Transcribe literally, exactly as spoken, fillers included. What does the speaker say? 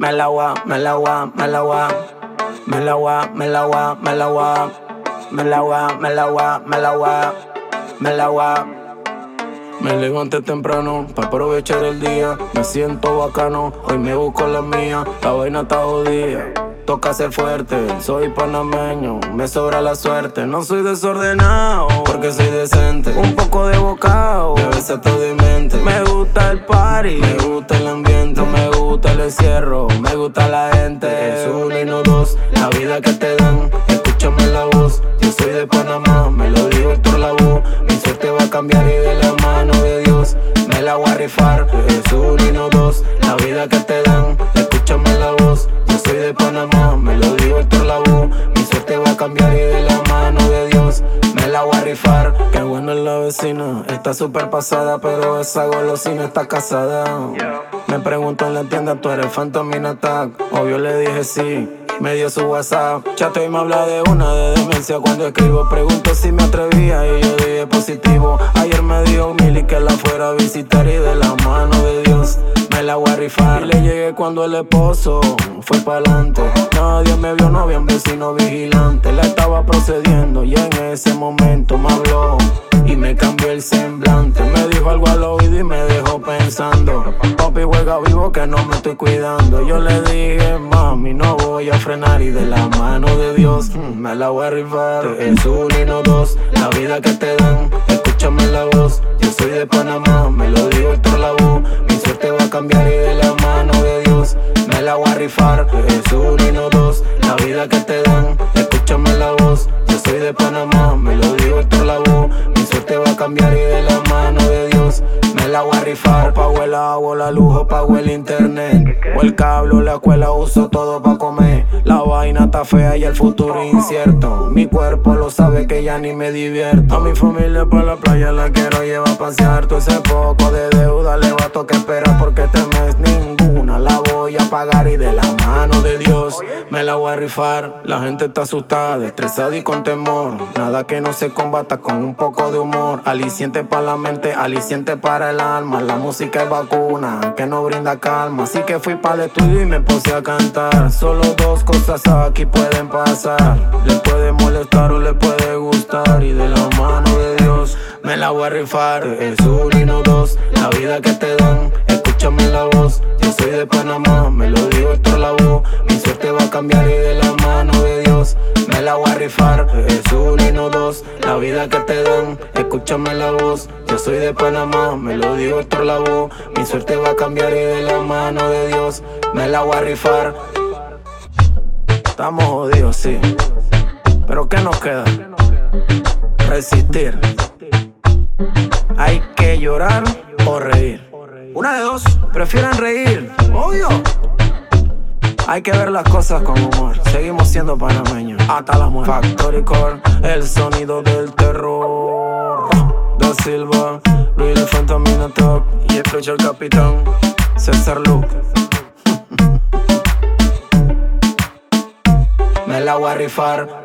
Me la gua, me la gua, me la gua. Me la gua, me la gua, me la gua. Me la gua, me la gua, me la gua. Me la gua. Me levanté temprano para aprovechar el día. Me siento bacano, hoy me busco la mía. La vaina está jodida, toca ser fuerte. Soy panameño, me sobra la suerte. No soy desordenado, porque soy decente. Un poco de bocado, a veces todo de mente. Me gusta el party, me gusta el ambiente. Me gusta el encierro, me gusta la gente. Es uno y no dos, la vida que te dan. Escúchame la voz, yo soy de Panamá. Me lo digo por la voz, mi suerte va a cambiar y de la mano de Dios me la voy a rifar. Es uno y no dos, la vida que te dan. Escúchame la voz, yo soy de Panamá. Me lo digo por la voz, mi suerte va a cambiar y de la mano de Dios me la voy a rifar. Qué buena es la vecina, está súper pasada, pero esa golosina está casada. Me pregunto en la tienda, ¿tú eres Fantamina Attack? Obvio le dije sí, me dio su WhatsApp. Chato y me habla de una de demencia cuando escribo. Pregunto si me atrevía y yo dije positivo. Ayer me dijo Mili que la fuera a visitar y de la mano de Dios me la voy a rifar. Y le llegué cuando el esposo fue pa'lante. Nadie me vio, no había un vecino vigilante. La estaba procediendo y en ese momento me habló y me cambió el semblante. Me dijo algo al oído y me dejó pensando. Papi, juega vivo que no me estoy cuidando. Yo le dije, mami, no voy a frenar y de la mano de Dios mm, me la voy a rifar. Es uno y no dos, la vida que te dan. Escúchame la voz, yo soy de Panamá. Me lo digo por la voz, mi suerte va a cambiar y de la mano de Dios me la voy a rifar. Es uno y no dos, la vida que te dan. Escúchame la voz, yo soy de Panamá. Me lo digo por la voz, mi suerte va a cambiar y de la mano de Dios me la voy a rifar. Pago el agua, la luz, pago el internet. O el cable, la escuela, uso todo pa' comer. La vaina está fea y el futuro incierto. Mi cuerpo lo sabe que ya ni me divierto. A mi familia pa' la playa la quiero llevar a pasear. Todo ese poco de deuda le va a tocar esperar, porque este mes ninguna la voy a pagar y de la mano de Dios me la voy a rifar. La gente está asustada, estresada y con temor. Nada que no se combata con un poco de humor. Aliciente para la mente, aliciente para el alma. La música es vacuna que no brinda calma. Así que fui para el estudio y me puse a cantar. Solo dos cosas aquí pueden pasar. Le puede molestar o le puede gustar y de la mano de Dios me la voy a rifar. Es uno y no dos, la vida que te dan. Escúchame la voz, yo soy de Panamá. Me lo digo por la voz, mi suerte va a cambiar y de la mano de Dios me la voy a rifar. Es uno y no dos, la vida que te dan. Escúchame la voz, yo soy de Panamá. Me lo digo por la voz, mi suerte va a cambiar y de la mano de Dios me la voy a rifar. Estamos jodidos, sí, pero ¿qué nos queda? Resistir. Hay que llorar o reír. Una de dos, prefieren reír, obvio. Hay que ver las cosas con humor. Seguimos siendo panameños hasta la muerte. Factory Core, el sonido del terror. Da Silva, Real Fantamina Attack y el Fletcher Capitán César Luke. Me la voy a rifar.